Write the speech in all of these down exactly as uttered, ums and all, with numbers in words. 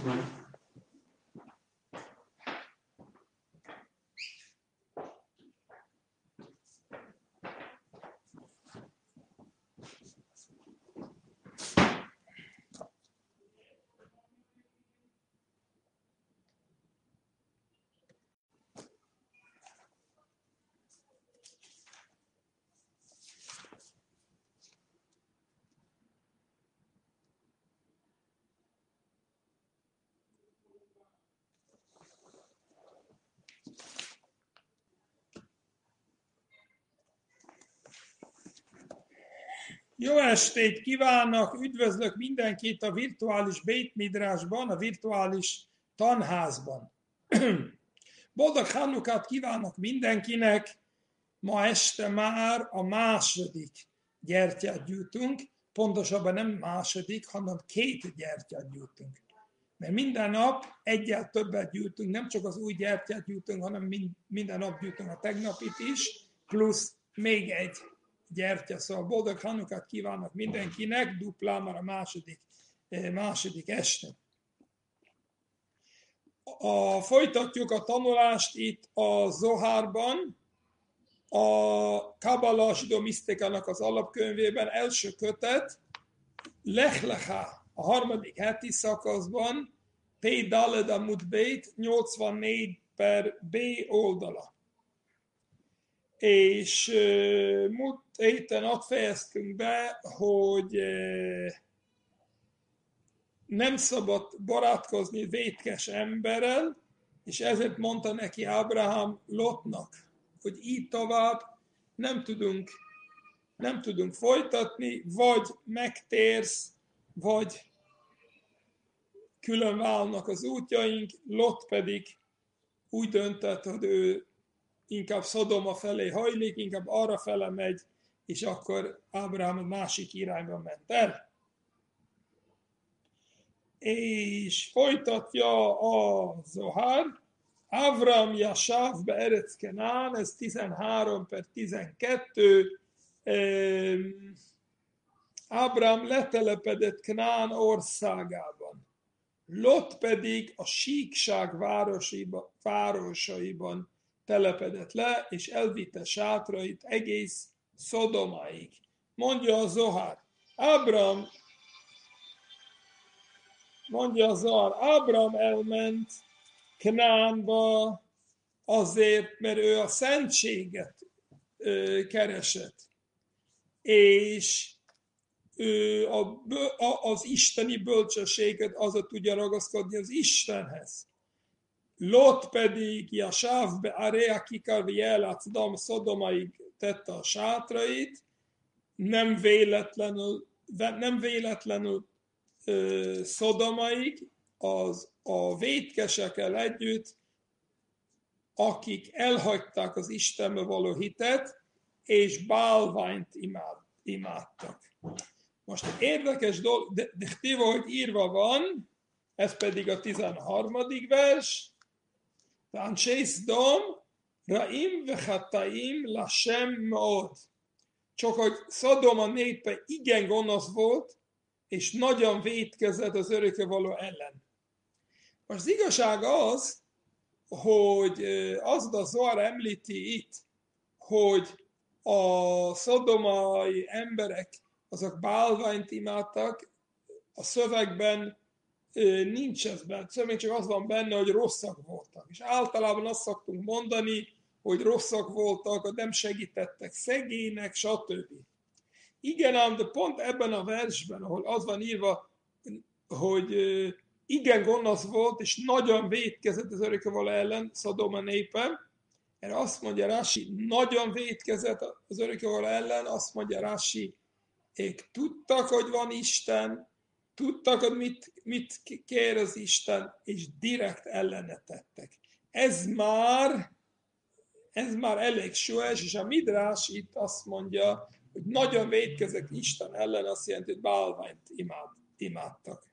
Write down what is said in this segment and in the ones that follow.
Jó estét kívánok, üdvözlök mindenkit a virtuális Beit Midrashban, a virtuális tanházban. Boldog Hannukát kívánok mindenkinek, ma este már a második gyertyát gyújtunk, pontosabban nem második, hanem két gyertyát gyújtunk. Mert minden nap egyel többet gyújtunk, nem csak az új gyertyát gyújtunk, hanem minden nap gyújtunk a tegnapit is, plusz még egy gyertya, szóval boldog Hannukát kívánok mindenkinek, duplán már a második, második este. A, folytatjuk a tanulást itt a Zohárban, a Kabbalah zsidó misztikának az alapkönyvében, első kötet, Lech Lecha, a harmadik heti szakaszban, P. Daled Amud Beit, nyolcvannégy per B oldala. És uh, múlt héten azt fejeztünk be, hogy uh, nem szabad barátkozni vétkes emberrel, és ezért mondta neki Ábrahám Lotnak, hogy így tovább nem tudunk, nem tudunk folytatni, vagy megtérsz, vagy külön válnak az útjaink. Lot pedig úgy döntött, hogy ő inkább Szodoma felé hajlik, inkább arra fele megy, és akkor Ábrahám a másik irányba ment el. És folytatja a Zohár, Avram Yashav be'eretz Kenán, ez tizenhárom per tizenkettő, Ábrahám letelepedett Kenán országában. Lot pedig a síkság városaiban telepedett le, és elvitte sátrait egész Szodomáig. Mondja a Zohár, Ábrahám, mondja a Zohár, Ábrahám elment Kenánba azért, mert ő a szentséget ö, keresett, és ő a, a, az isteni bölcsességet azot tudja ragaszkodni az Istenhez. Lot pedig Yashav be'area kikar v'jel atzedam, Szodomáig tette a sátrait, nem véletlenül, nem véletlenül uh, Szodomáig, az a vétkesekkel együtt, akik elhagyták az Istenbe való hitet, és bálványt imád, imádtak. Most érdekes dolog, de, de téva, hogy írva van, ez pedig a tizenharmadik vers, Anshei Szodom, Raim vechataim lashem meod. Csak hogy Szodoma népe igen gonosz volt, és nagyon vétkezett az örökkévaló ellen. Most az igazság az, hogy az a Zohár említi itt, hogy a szodomai emberek, azok bálványt imádtak, a szövegben nincs ez benne, szóval csak az van benne, hogy rosszak voltak. És általában azt szoktunk mondani, hogy rosszak voltak, hogy nem segítettek szegények, stb. Igen, ám, de pont ebben a versben, ahol az van írva, hogy igen gonosz volt, és nagyon vétkezett az örökkévaló ellen, Szodoma népe, erre azt mondja Rási, nagyon vétkezett az örökkévaló ellen, azt mondja Rási, ők tudtak, hogy van Isten, tudtak, hogy mit, mit kér az Isten, és direkt ellene tettek. Ez már, ez már elég súlyos, és a Midrás itt azt mondja, hogy nagyon vétkezek Isten ellen, azt jelenti, hogy bálványt imád, imádtak.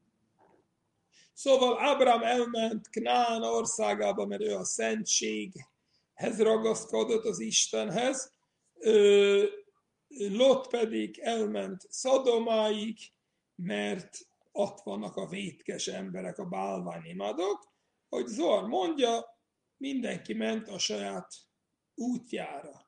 Szóval Ábrahám elment Knán országába, mert ő a szentséghez ragaszkodott az Istenhez, Lot pedig elment Szodomáig, mert ott vannak a vétkes emberek, a bálványimádók, hogy Zohar mondja, mindenki ment a saját útjára.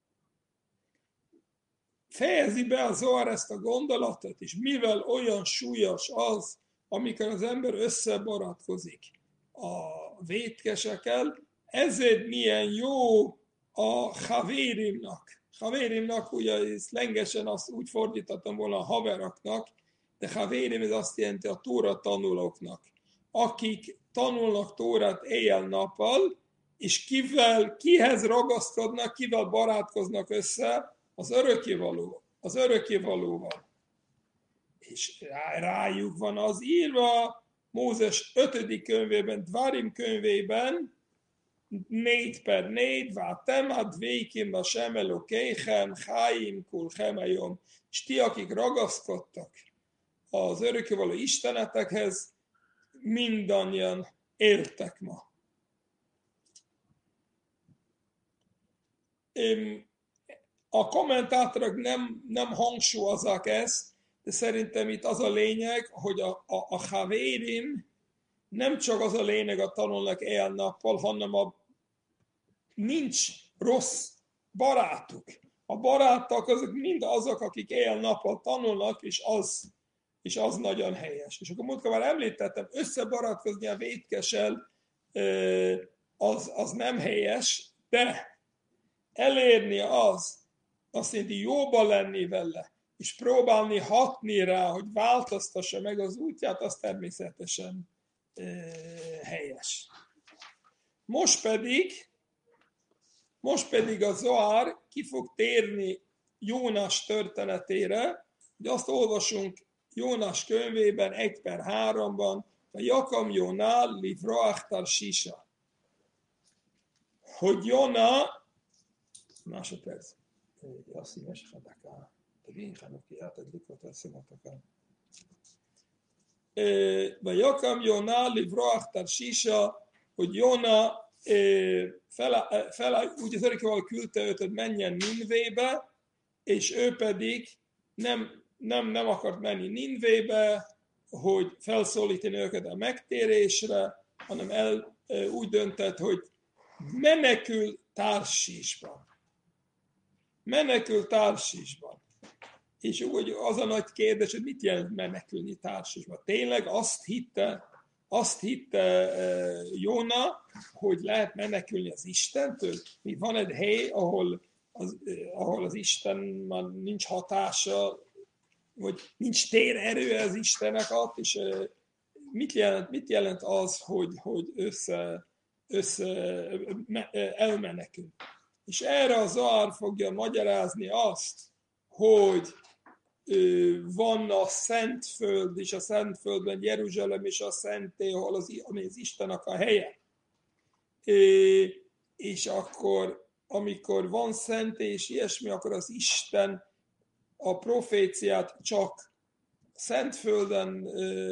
Fejezi be a Zohar ezt a gondolatot, és mivel olyan súlyos az, amikor az ember összebarátkozik a vétkesekkel, ezért milyen jó a havérimnak. Havérimnak, ugye szlengesen azt úgy fordítottam volna a haveraknak, de havérim ez azt jelenti a tóra tanulóknak, akik tanulnak tórát éjjel-nappal, és kivel, kihez ragaszkodnak, kivel barátkoznak össze, az örökkévaló, az örökkévalóval. És rájuk van az írva, Mózes ötödik könyvében, Dvarim könyvében, négy per négy, vátem, advékim a sem elokéchem, cháim kulchem ajom. És ti, akik ragaszkodtak az örökkévaló istenetekhez, mindannyian éltek ma. A kommentátorok nem, nem hangsúlyozzák ezt, de szerintem itt az a lényeg, hogy a, a, a havérim nem csak az a lényeg, a tanulnak éjjel-nappal, hanem a nincs rossz barátuk. A barátok azok mind azok, akik éjjel-nappal tanulnak, és az, és az nagyon helyes. És akkor múltkor már említettem, összebarátkozni a vétkessel az, az nem helyes, de elérni az, azt jelenti jóba lenni vele, és próbálni hatni rá, hogy változtassa meg az útját, az természetesen e, helyes. Most pedig, most pedig a Zohar ki fog térni Jónás történetére, hogy azt olvasunk Jónás könyvében egy per háromban, a Jakam Jónál livroach tarsisa, hogy Jóna, másodperc, Jassi, mesélhetek תגיד, חנוכיה, תדליק אותה, שים אותה כאן. ויקם יונה לברוח תרשישה, hogy Jóna fel, fel, úgy az örökkévaló küldte őt, hogy menjen Ninvébe, és ő pedig nem, nem, nem akart menni Ninvébe, hogy felszólítani őket a megtérésre, hanem el, úgy döntött, hogy menekül Társisban. Menekül Társisban. És úgy az a nagy kérdés, hogy mit jelent menekülni Társisban. Tényleg azt hitte, azt hitte Jóna, hogy lehet menekülni az Istentől? Mi van egy hely, ahol az, ahol az Isten már nincs hatása, vagy nincs térerő az Istennek ott, és mit jelent, mit jelent az, hogy, hogy össze, össze elmenekül? És erre a Zohar fogja magyarázni azt, hogy van a Szentföld, és a Szentföldben Jeruzsálem és a Szentély, ahol az, ami az Istennek a helye. És akkor, amikor van Szentély és ilyesmi, akkor az Isten a proféciát csak Szentföldön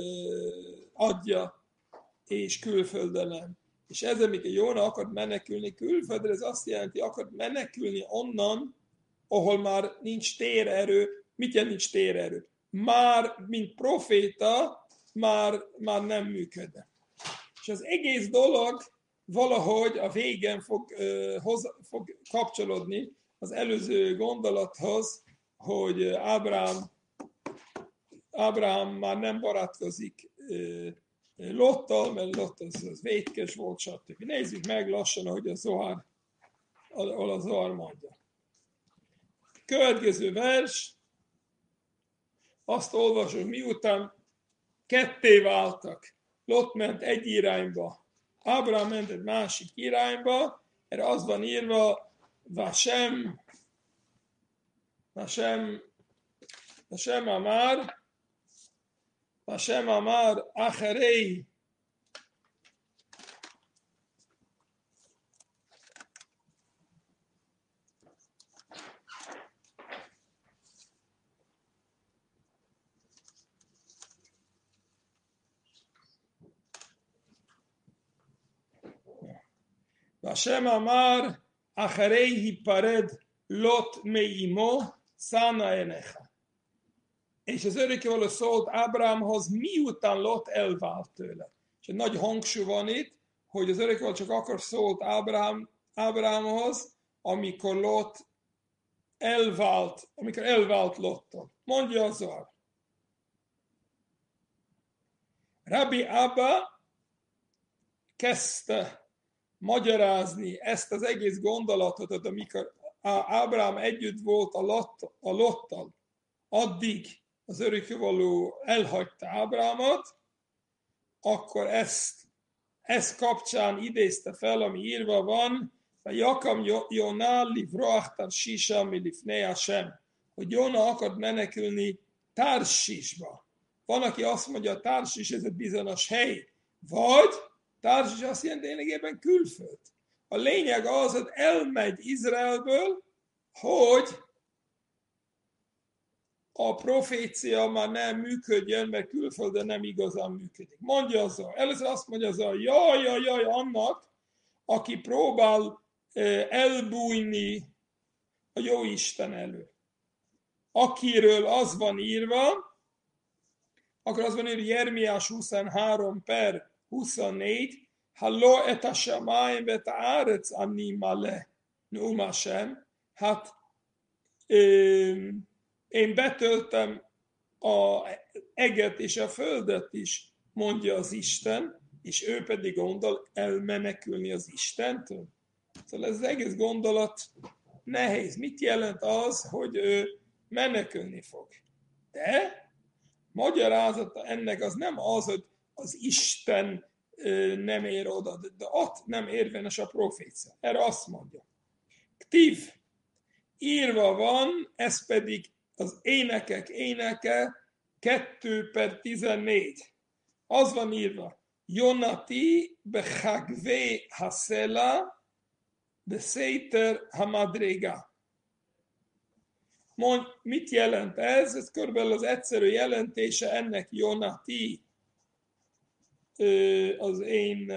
adja, és külföldön nem. És ez, amikor Jóna akar menekülni külföldre, ez azt jelenti, akar menekülni onnan, ahol már nincs térerő. Mit jelent nincs térerő? Már, mint proféta, már, már nem működne. És az egész dolog valahogy a végén fog, uh, hoz, fog kapcsolódni az előző gondolathoz, hogy Ábrahám, Ábrahám már nem barátkozik uh, Lottal, mert Lot az, az vétkes volt, stb. Nézzük meg lassan, ahogy a Zohar, ahol a Zohar mondja. Következő vers, azt olvasom, miután ketté váltak, Lot ment egy irányba, Ábrahám ment egy másik irányba, erre az van írva, Vasem, Vasem, Vasem Amár, Vasem Amár, Acherei, והשם אמר, אחרי היפרד לוט מאמו, שנה עיניך. És az örökkévaló szólt Ábrahámhoz, miután Lot elvált tőle. És egy nagy hangsúly van itt, hogy az örökkévaló csak akkor szólt Ábrahám, Ábrahámhoz, amikor Lot elvált, amikor elvált Lottól. Mondja az Zohar. Rabbi Abba kezdte magyarázni ezt az egész gondolatot, amikor Ábrahám együtt volt a, Lot, a Lottal, addig az örökkévaló elhagyta Ábrahámot, akkor ezt, ezt kapcsán idézte fel, ami írva van, a Jakam Jóna livroach Tarshisha milifnei Hashem, hogy Jóna akart menekülni Tarsisba. Van, aki azt mondja, hogy Tarsis ez egy bizonyos hely, vagy Tarsis azt jelenti lényegében külföld. A lényeg az, hogy elmegy Izraelből, hogy a profécia már nem működjön, mert külföldön nem igazán működik. Mondja azzal. Először azt mondja azzal, jaj, jaj, jaj, annak, aki próbál elbújni a jó Isten elő. Akiről az van írva, akkor az van írva Jeremiás huszonhárom per huszonnégy, Hallo et a shamayim vet haaretz ani maleh neum Hashem, hát én betöltem az eget és a földet is, mondja az Isten, és ő pedig gondol elmenekülni az Istentől. Szóval ez az egész gondolat nehéz. Mit jelent az, hogy ő menekülni fog? De magyarázata ennek az nem az, hogy az Isten nem ér oda, de ott nem érvényes a profécia. Erre azt mondja. Ktív, írva van, ez pedig az énekek éneke kettő per tizennégy. Az van írva, Jonati bechagvé hasela beszeiter hamadréga. Mond, mit jelent ez? Ez körülbelül az egyszerű jelentése ennek Jonati, az én,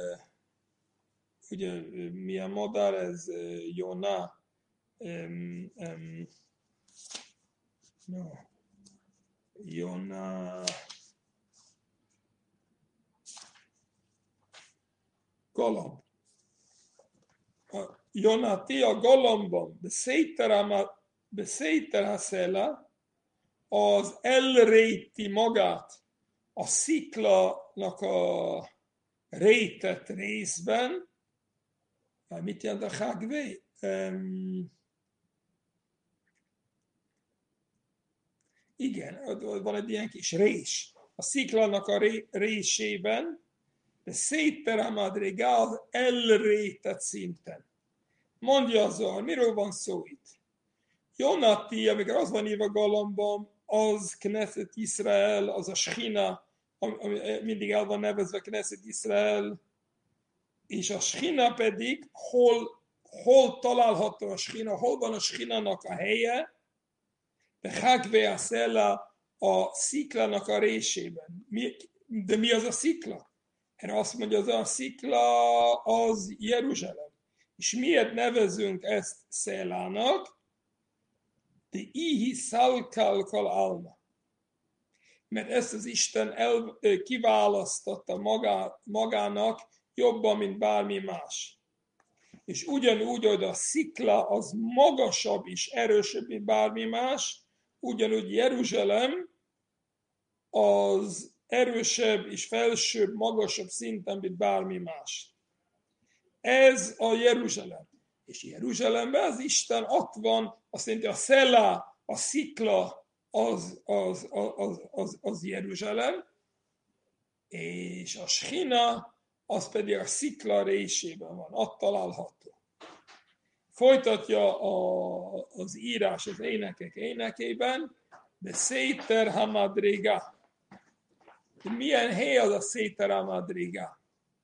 ugye milyen madár ez, Jona, um, um, no. Jona, galamb. A Jonati a galambban, beszéjter haszela, az elrejti magát a sziklanak a rejtett részben. Mit jelent a hágvé? Um, igen, van egy ilyen kis rés. A sziklanak a ré, résében, de szétterhamadrégá az elrejtett szinten. Mondja az Zohar, miről van szó itt? Jonati, amikor az van írva galambban, az Knesset Izrael, az a Shchina, ami mindig el van nevezve Knesset Izrael, és a Shchina pedig, hol, hol található a Shchina, hol van a Shchinanak a helye, de Hagvé a Szella a sziklának a résében. Mi, de mi az a szikla? Erre azt mondja, az a szikla az Jeruzsálem. És miért nevezünk ezt Szellának? De ihi szalkálkal alma. Mert ezt az Isten el, kiválasztotta magá, magának jobban, mint bármi más. És ugyanúgy, hogy a szikla az magasabb és erősebb, mint bármi más, ugyanúgy Jeruzsálem az erősebb és felsőbb, magasabb szinten, mint bármi más. Ez a Jeruzsálem. És Jeruzsálemben az Isten ott van, azt jelenti a Szellá, a szikla, az, az, az, az, az Jeruzsálem, és a Shchina, az pedig a szikla résében van, ott található. Folytatja a, az írás az énekek énekében, de Széter Hamadriga. De milyen hely az a Széter Hamadriga?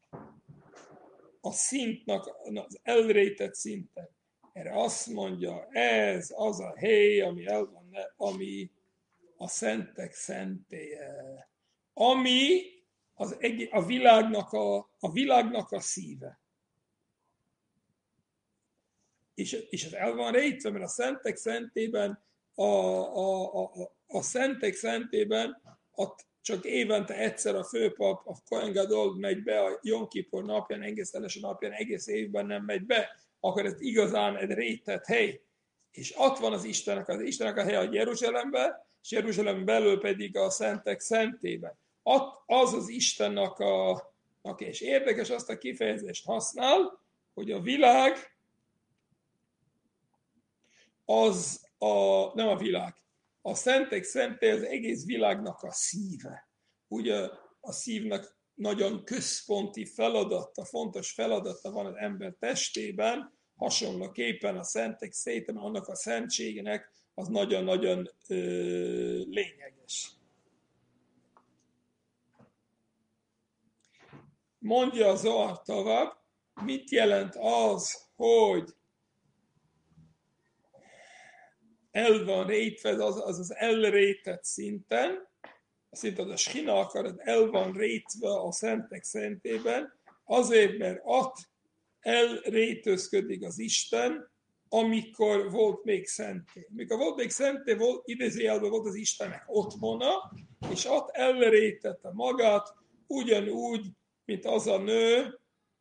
A szintnak, az elrejtett szinten. Erre azt mondja, ez az a hely, ami, el van, ami a szentek szentélye. Ami az egész, a, világnak a, a világnak a szíve. És, és ez el van rejtve, mert a szentek szentében a, a, a, a szentek szentében ott csak évente egyszer a főpap, a Kohen Gadol megy be a Jom Kippur napján, egészenesen napján, egész évben nem megy be, akkor ez igazán egy rétett hely. És ott van az Istennek, az Istennek a helye a Jeruzsálemben, és Jeruzsálem belül pedig a szentek szentében. Ott az az Istennek a, aki és érdekes, azt a kifejezést használ, hogy a világ az a, nem a világ, a szentek szentté az egész világnak a szíve. Ugye a szívnek nagyon központi feladata, fontos feladata van az ember testében, hasonlóképpen a szentek széten, annak a szentségének az nagyon-nagyon ö, lényeges. Mondja a Zohar tovább, mit jelent az, hogy el van rétve, az az, az elrétett szinten, azt mondta, a Shina akarat el van rétve a szentek szentében, azért, mert ott elrétőzködik az Isten, amikor volt még szenté. Mikor volt még szenté, volt, idézőjelben volt az Istennek otthona, és ott elrétette magát, ugyanúgy, mint az a nő,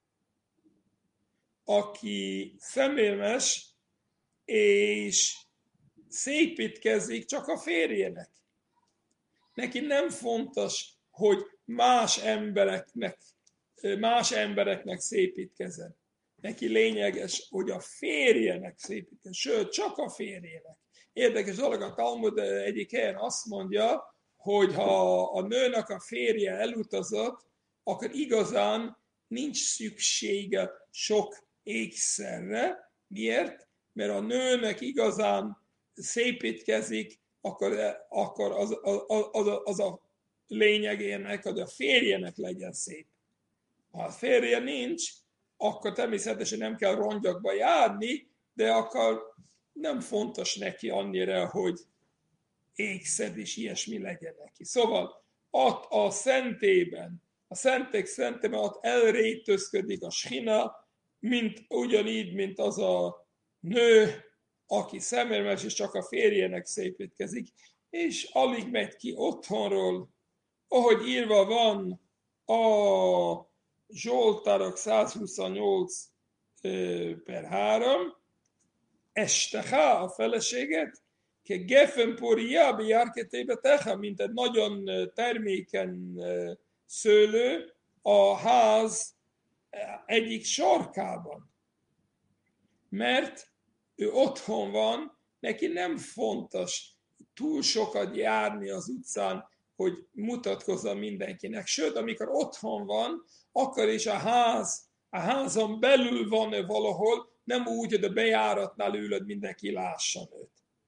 aki szemérmes, és szépítkezik csak a férjének. Neki nem fontos, hogy más embereknek, más embereknek szépítkezzen. Neki lényeges, hogy a férjének szépítkezzen, sőt, csak a férjének. Érdekes dolog, a Talmud egyik helyen azt mondja, hogy ha a nőnek a férje elutazott, akkor igazán nincs szüksége sok ékszerre. Miért? Mert a nőnek igazán szépítkezik, akkor, akkor az, az, az, az a lényegének, hogy a férjenek legyen szép. Ha a férje nincs, akkor természetesen nem kell rongyokba járni, de akkor nem fontos neki annyira, hogy ékszer és ilyesmi legyen neki. Szóval ott a szentében, a szentek szentében ott elrétőzködik a Shina, mint, ugyanígy, mint az a nő, aki szemérmes, és csak a férjének szépítkezik, és alig megy ki otthonról, ahogy írva van a Zsoltárok százhuszonnyolc per három, Estecha, a feleséget, ke gefen poria bejárketébe techa, mint egy nagyon termékeny szőlő a ház egyik sarkában. Mert ő otthon van, neki nem fontos túl sokat járni az utcán, hogy mutatkozzon mindenkinek. Sőt, amikor otthon van, akkor is a ház, a házon belül van ő valahol, nem úgy, hogy a bejáratnál ülöd, mindenki lásson őt.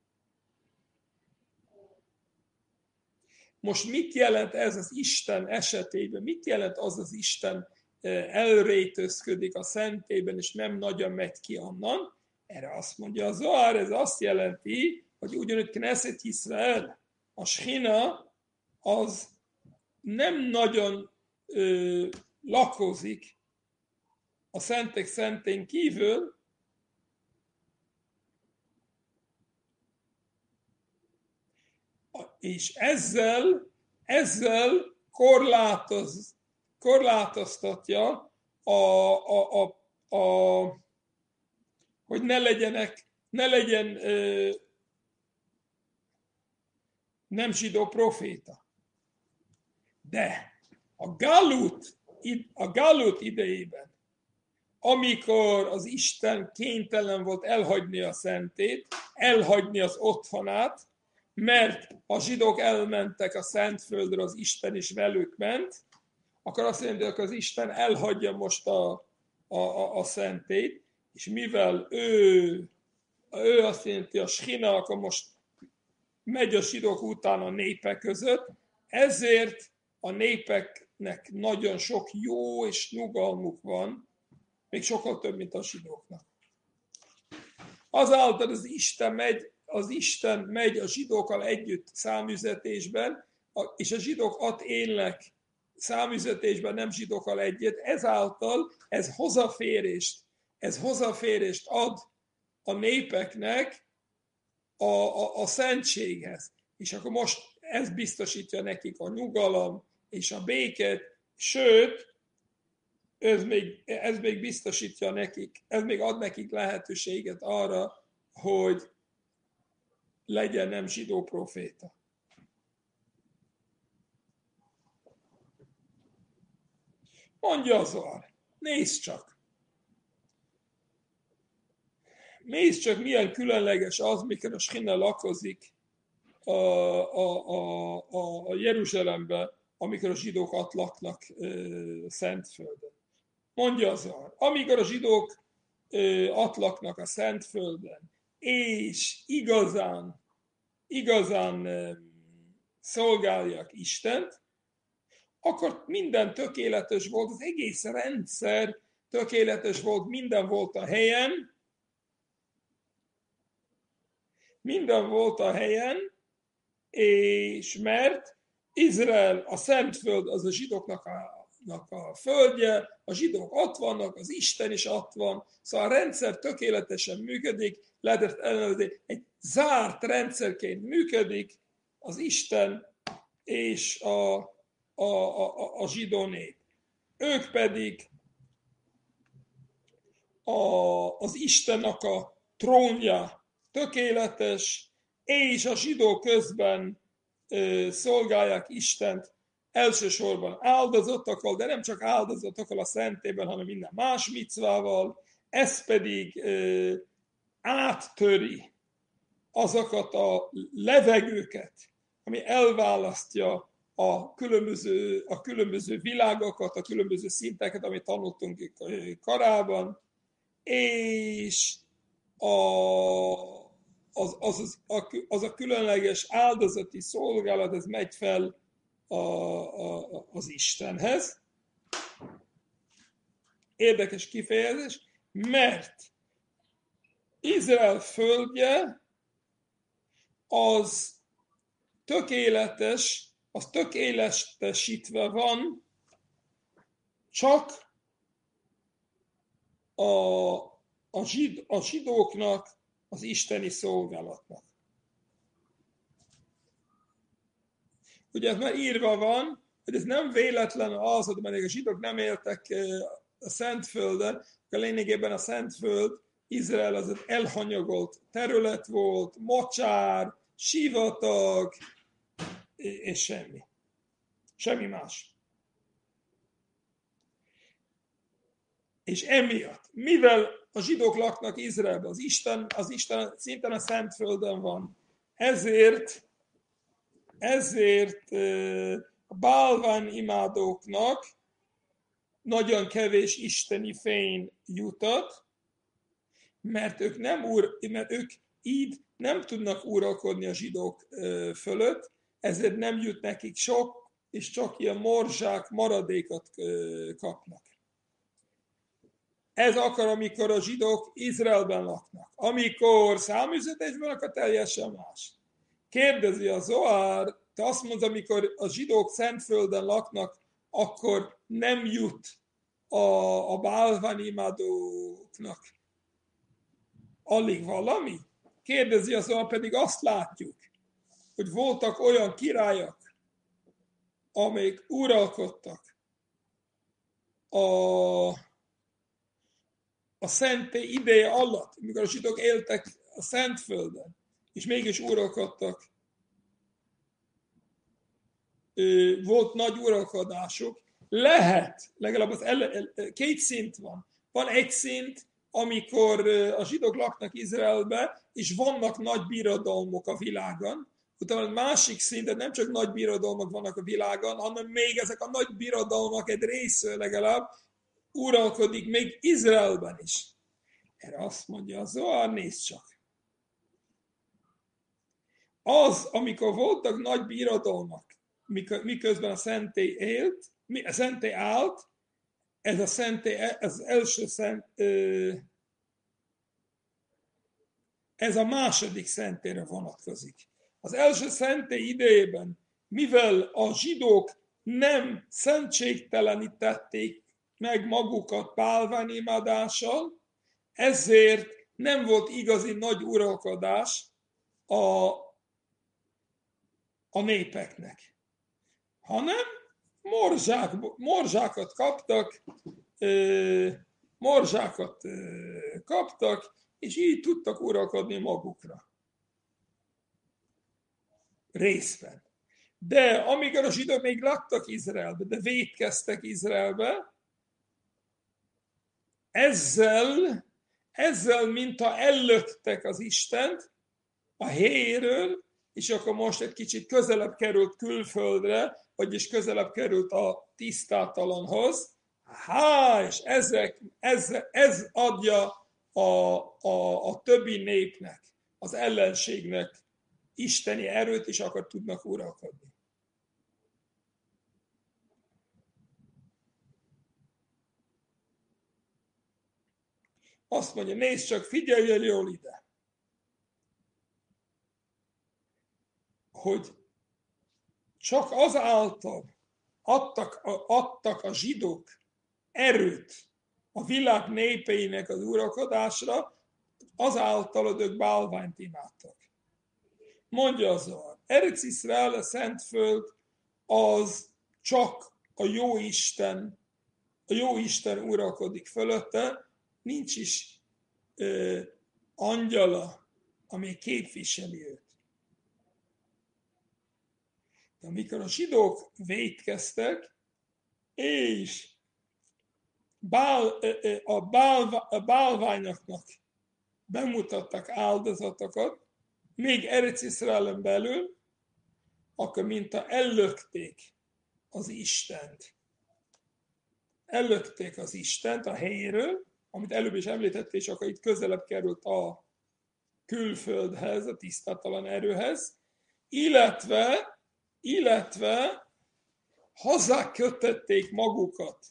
Most mit jelent ez az Isten esetében? Mit jelent az az Isten elrétőzködik a szentében, és nem nagyon megy ki onnan? Erre azt mondja a Zohar, ez azt jelenti, hogy ugyanúgy Knesset Yisrael, a Shina, az nem nagyon ö, lakozik a szentek szentén kívül, és ezzel, ezzel korlátoz, korlátoztatja a, a, a, a hogy ne legyenek, ne legyen ö, nem zsidó proféta. De a Galut, a Galut idejében, amikor az Isten kénytelen volt elhagyni a szentét, elhagyni az otthonát, mert a zsidók elmentek a Szentföldre, az Isten is velük ment, akkor azt mondja, hogy az Isten elhagyja most a, a, a, a szentét, és mivel ő, ő azt jelenti, a Shina, akkor most megy a zsidók után a népek között, ezért a népeknek nagyon sok jó és nyugalmuk van, még sokkal több, mint a zsidóknak. Azáltal az Isten megy, az Isten megy a zsidókkal együtt számüzetésben, és a zsidók ott élnek számüzetésben, nem zsidókkal együtt, ezáltal ez hozzáférést, ez hozzáférést ad a népeknek a, a, a, a szentséghez. És akkor most ez biztosítja nekik a nyugalom és a békét, sőt, ez még, ez még biztosítja nekik, ez még ad nekik lehetőséget arra, hogy legyen nem zsidó proféta. Mondja az Zohar, nézd csak! Nézd csak, milyen különleges az, mikor a Skinna lakozik a, a, a, a, a Jeruzsálemben, amikor a zsidók ott laknak uh, Szentföldön. Mondja az Zohar, amikor a zsidók uh, ott laknak a Szentföldön, és igazán, igazán um, szolgálják Istent, akkor minden tökéletes volt, az egész rendszer tökéletes volt, minden volt a helyen, minden volt a helyen, és mert Izrael, a Szentföld, az a zsidóknak a, a földje, a zsidók ott vannak, az Isten is ott van, szóval a rendszer tökéletesen működik, lehet elnevezni, egy zárt rendszerként működik az Isten és a, a, a, a zsidó nép. Ők pedig a, az Istennek a trónja tökéletes, és a zsidók közben ö, szolgálják Istent elsősorban áldozatokkal, de nem csak áldozatokkal a szentében, hanem minden más micvával, ez pedig ö, áttöri azokat a levegőket, ami elválasztja a különböző, a különböző világokat, a különböző szinteket, amit tanultunk korábban, és a, az, az, az, a, az a különleges áldozati szolgálat, ez megy fel a, a, az Istenhez. Érdekes kifejezés, mert Izrael földje az tökéletes, az tökéletesítve van csak a, a, zsid, a zsidóknak, az isteni szolgálatnak. Ugye ez már írva van, hogy ez nem véletlen az, hogy a zsidók nem éltek a Szentföldön, akkor lényegében a Szentföld, Izrael az egy elhanyagolt terület volt, mocsár, sivatag, és semmi. Semmi más. És emiatt, mivel a zsidók laknak Izraelben, az Isten, az Isten szinten a Szentföldön van, ezért, ezért a bálvány imádóknak nagyon kevés isteni fény jutott, mert ők nem úr, mert ők így nem tudnak uralkodni a zsidók fölött, ezért nem jut nekik sok, és csak ilyen morzsák, maradékot kapnak. Ez akkor, amikor a zsidók Izraelben laknak. Amikor száműzetésben, akkor teljesen más. Kérdezi a Zohar, te azt mondod, amikor a zsidók Szentföldön laknak, akkor nem jut a, a bálványimádóknak alig valami? Kérdezi a Zohar, pedig azt látjuk, hogy voltak olyan királyok, amelyek uralkodtak a, a szentély ideje alatt, amikor a zsidók éltek a Szentföldön, és mégis uralkodtak. Volt nagy uralkodásuk. Lehet, legalább az ele, két szint van. Van egy szint, amikor a zsidók laknak Izraelbe, és vannak nagy birodalmok a világon. Utána a másik szinten nem csak nagy birodalmak vannak a világon, hanem még ezek a nagy birodalmak egy része legalább uralkodik még Izraelben is. Erre azt mondja a Zohar, nézd csak. Az, amikor voltak nagy birodalmak, miközben a szentély élt, a szentély állt, ez a szentély, ez az első szent, ez a második szentélyre vonatkozik. Az első szentély idejében, mivel a zsidók nem szentségtelenítették meg magukat bálványimadással, ezért nem volt igazi nagy uralkodás a, a népeknek, hanem morzsák, morzsákat kaptak, morzsákat kaptak, és így tudtak uralkodni magukra. Részben. De amikor a zsidók még laktak Izraelbe, de vétkeztek Izraelbe, ezzel, ezzel mintha ellöktek az Istent a helyéről, és akkor most egy kicsit közelebb került külföldre, vagyis közelebb került a tisztátalanhoz. Há, és ezek, ez, ez adja a, a, a többi népnek, az ellenségnek isteni erőt, és akkor tudnak uralkodni. Azt mondja, nézd csak, figyeljél jól ide, hogy csak azáltal adtak, adtak a zsidók erőt a világ népeinek az uralkodásra, azáltal, hogy ők bálványt imádtak. Mondja az Zohar, Eretz Iszrael, a Szentföld, az csak a jó Isten, a jó Isten uralkodik fölötte, nincs is ö, angyala, ami képviseli őt. De amikor a zsidók vétkeztek, és bál, a, bálva, a bálványoknak bemutattak áldozatokat, még Eretz Iszraelen belül, akkor mintha ellökték az Istent. Ellökték az Istent a helyéről, amit előbb is említett, és akkor itt közelebb került a külföldhez, a tisztátalan erőhez, illetve, illetve hozzákötötték magukat.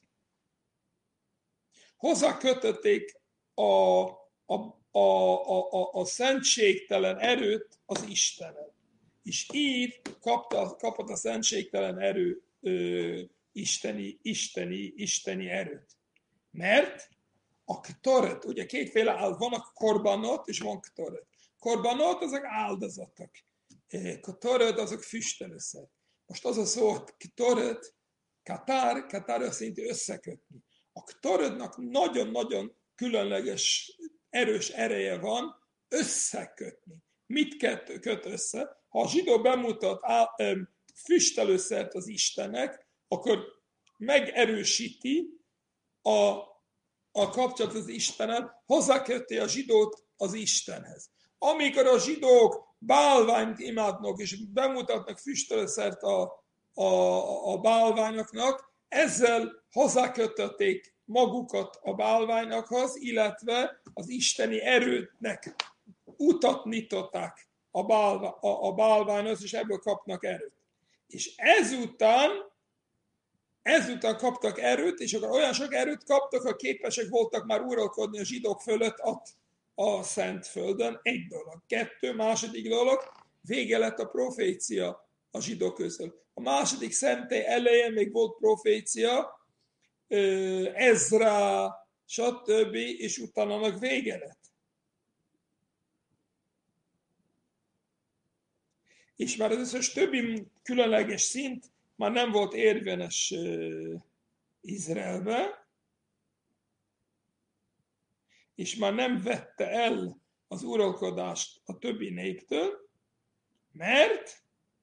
Hozzákötötték a, a, a, a, a, a szentségtelen erőt az Istenen. És így kapta, kapott a szentségtelen erő ö, isteni, isteni, isteni erőt. Mert a ktoret, ugye kétféle áldozat, van a korbanot és van ktoret. Korbanot azok áldozatok. Ktoret azok füstelőszer. Most az a szó, hogy ktoret, katár, katár azt jelenti összekötni. A ktoretnak nagyon-nagyon különleges, erős ereje van összekötni. Mit köt össze? Ha a zsidó bemutat füstelőszert az Istennek, akkor megerősíti a, a kapcsolat az Istennel, hozzáköti a zsidót az Istenhez. Amikor a zsidók bálványt imádnak, és bemutatnak füstelőszert a, a, a bálványoknak, ezzel hozzákötötték magukat a bálványokhoz, illetve az isteni erőtnek utat nyitották a, bálva, a, a bálványhoz, és ebből kapnak erőt. És ezután, ezután kaptak erőt, és akkor olyan sok erőt kaptak, hogy képesek voltak már uralkodni a zsidók fölött a, a Szentföldön. Egy dolog. Kettő, második dolog, vége lett a profécia a zsidók közül. A második szentély elején még volt profécia, Ezra, stb., és utána meg vége lett. És már az összes többi különleges szint már nem volt érvényes Izraelbe, és már nem vette el az uralkodást a többi néptől, mert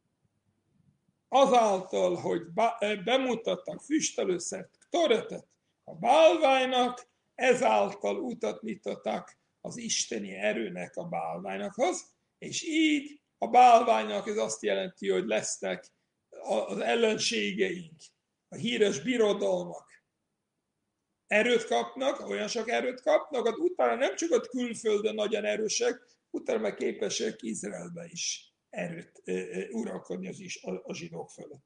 azáltal, hogy bemutattak füstelőszert, ktoretet a bálványnak, ezáltal utat nyitottak az isteni erőnek a bálványokhoz, és így a bálványnak ez azt jelenti, hogy lesznek az ellenségeink, a híres birodalmak. Erőt kapnak, olyan sok erőt kapnak, hogy utána nem csak ott külföldön nagyon erősek, utána meg képesek Izraelbe is erőt uralkodni az is, a, a zsidók fölött.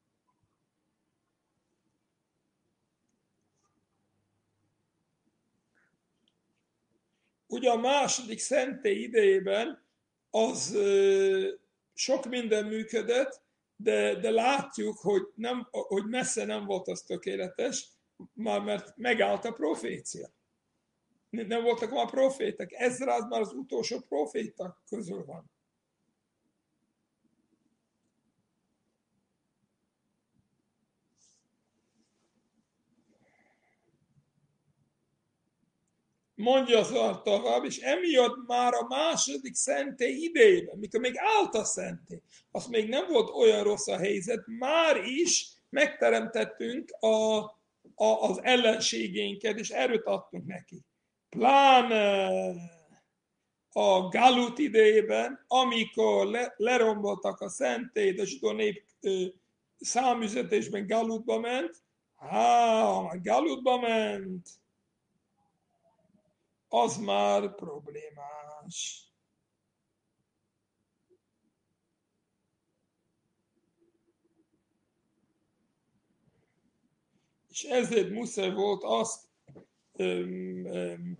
Ugye a második szentély idejében az ö, sok minden működött, de, de látjuk, hogy, nem, hogy messze nem volt az tökéletes, már mert megállt a profécia. Nem voltak már proféták. Ezra az már az utolsó proféták közül van. mondja az Zohar tovább, és emiatt már a második szentély idejében, mikor még állt a szentély, az még nem volt olyan rossz a helyzet, már is megteremtettünk a, a, az ellenségénket, és erőt adtunk neki. Pláne a Galut idejében, amikor le, leromboltak a szentélyt, a zsidó nép számüzetésben Galutba ment, há, a Galutba ment, az már problémás. És ezért muszáj volt azt öm, öm,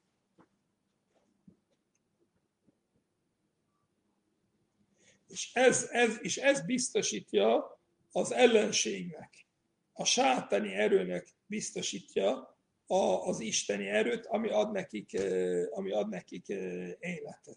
és ez, ez, és ez biztosítja az ellenségnek, a sátáni erőnek biztosítja a, az isteni erőt, ami ad nekik, ami ad nekik életet.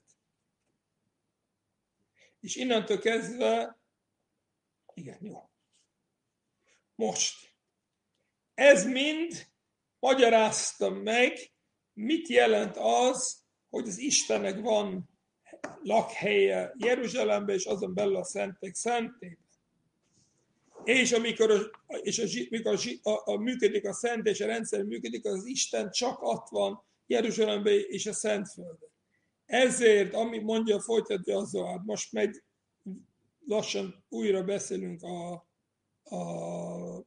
És innentől kezdve, igen, jó. Most, ez mind magyaráztam meg, mit jelent az, hogy az Istennek van lakhelye Jeruzsálemben, és azon belül a szentek szentében. És amikor, a, és a, amikor a, a, a működik a szent és a rendszer működik, az Isten csak ott van Jeruzsálemben és a Szentföldön. Ezért, ami mondja, folytatja az Zohar, most megy, lassan újra beszélünk a, a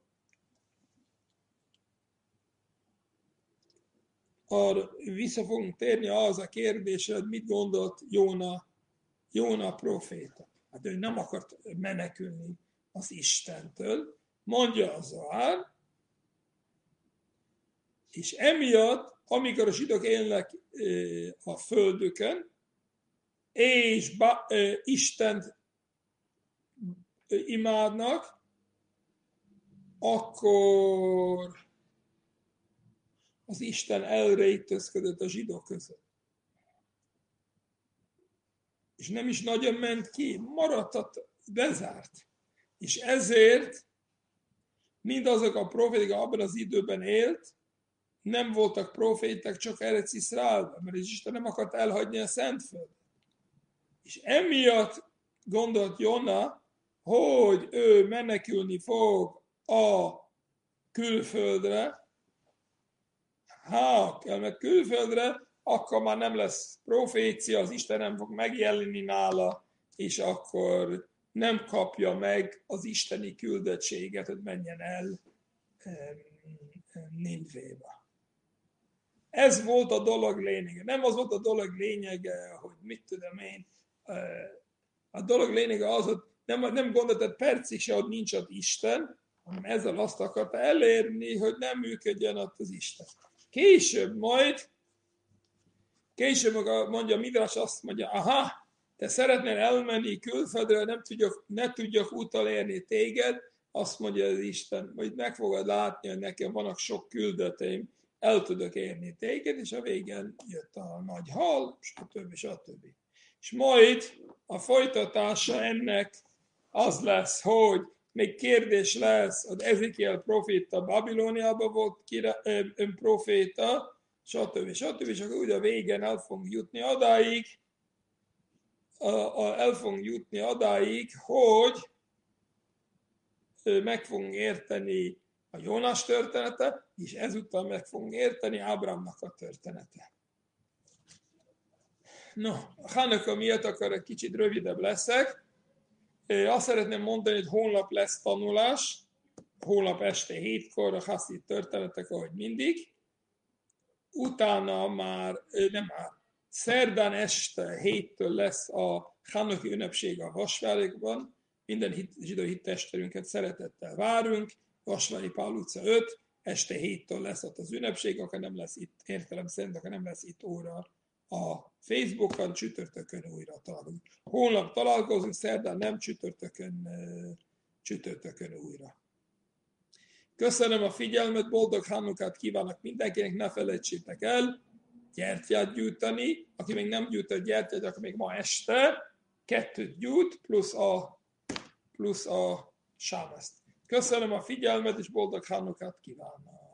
arra vissza fogunk térni az a kérdésre, hogy mit gondolt Jóna, Jóna proféta. Hát ő nem akart menekülni az Istentől, mondja az Zohar, és emiatt, amikor a zsidók élnek a földükön, és ba, Istent imádnak, akkor az Isten elrejtőzködött a zsidók között. És nem is nagyon ment ki, maradt bezárt. És ezért mindazok a proféták, abban az időben élt, nem voltak proféták csak Erec Iszraelben, mert az Isten nem akart elhagyni a Szentföldet. És emiatt gondolt Jona, hogy ő menekülni fog a külföldre, ha kell meg külföldre, akkor már nem lesz profécia, az Isten nem fog megjelenni nála, és akkor nem kapja meg az isteni küldettséget, hogy menjen el Ninvébe. Ez volt a dolog lényege. Nem az volt a dolog lényege, hogy mit tudom én. A dolog lényege az, hogy nem, nem gondoltad percig se, hogy nincs ott Isten, hanem ezzel azt akarta elérni, hogy nem működjön ott az Isten. Később majd, később mondja Midrash, azt mondja, aha, te szeretnél elmenni külföldre, nem tudjak, ne tudjak utalérni téged, azt mondja az Isten, hogy meg fogod látni, hogy nekem vannak sok küldeteim, el tudok érni téged, és a végén jött a nagy hal, stb. stb. És majd a folytatása ennek az lesz, hogy még kérdés lesz, hogy Ezekiel proféta Babilóniában volt kire, ön proféta, stb. stb. És akkor úgy a végén el fogunk jutni odáig, a, a, el fogunk jutni odáig, hogy meg fogunk érteni a Jónás története, és ezúttal meg fogunk érteni Ábrámnak a története. No, a Hanuka miatt akkor egy kicsit rövidebb leszek. Azt szeretném mondani, hogy holnap lesz tanulás, holnap este hétkor a Hasszid történetek, ahogy mindig. Utána már, nem már, szerdán este héttől lesz a Hanuki ünnepség a Vasvárosban. Minden hit, zsidó hittestvérünket szeretettel várunk. Vasvári Pál utca öt, este héttől lesz ott az ünnepség, akkor nem lesz itt, értelem szerint, akkor nem lesz itt óra a Facebookon, csütörtökön újra találkozunk. Holnap találkozunk, szerdán nem, csütörtökön, csütörtökön újra. Köszönöm a figyelmet, boldog Hanukát kívánok mindenkinek, ne felejtsétek el gyertyát gyújtani, aki még nem gyújtott gyertyát, akkor még ma este kettőt gyújt, plusz a, plusz a sámaszt. Köszönöm a figyelmet, és boldog Hanukát kívánok!